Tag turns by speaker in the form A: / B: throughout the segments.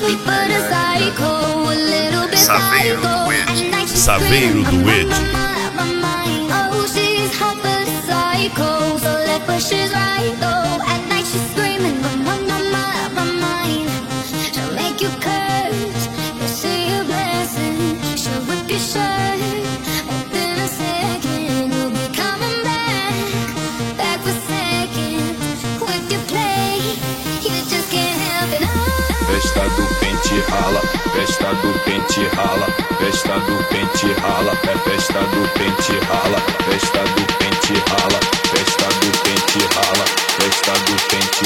A: Saveiro do Ed.
B: Festa do pente rala, festa do pente rala, festa do pente rala, é festa do pente rala, festa do pente rala, festa do pente rala, festa do pente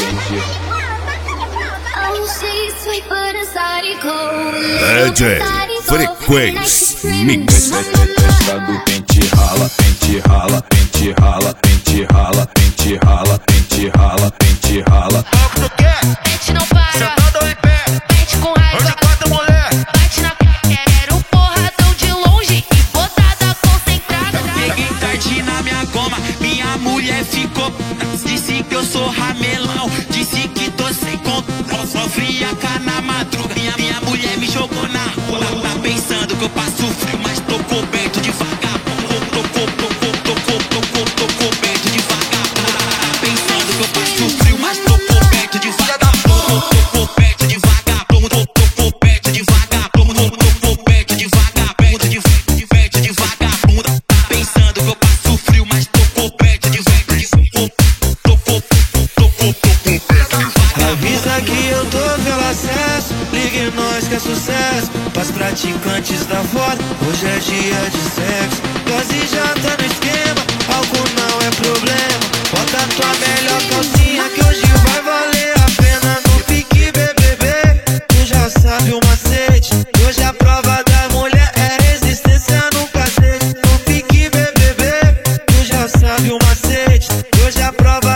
A: DJ Frequência Mix.
B: Festa do pente rala, pente rala, pente rala, pente rala, pente rala, pente rala, pente rala.
C: Pente não para, sentado em pé, pente com raiva, hoje quatro mulher, bate na quero porradão de longe e botada concentrada.
D: Peguei tarde na minha goma, minha mulher ficou disse que eu sou ramelão, disse que tô sem conta, só friaca na madruga. Minha mulher me jogou na rua, tá pensando que eu passo frio, mas tô coberto de vagabundo, tô coberto de vagabundo. Tá pensando que eu passo frio, mas tô coberto de vagabundo, tô coberto de vagabundo, tô coberto de vagabundo, tô coberto de vagabundo, diverto de vagabundo. Tá pensando que eu passo frio, mas tô coberto de vagabundo.
E: Avisa que eu tô pelo acesso, ligue nós que é sucesso. Pras praticantes da foda, hoje é dia de sexo. Dose já tá no esquema, álcool não é problema. Bota tua melhor calcinha que hoje vai valer a pena. No pique BBB, tu já sabe o macete. Hoje a prova da mulher é resistência no cacete. No pique BBB, tu já sabe o macete. Hoje a prova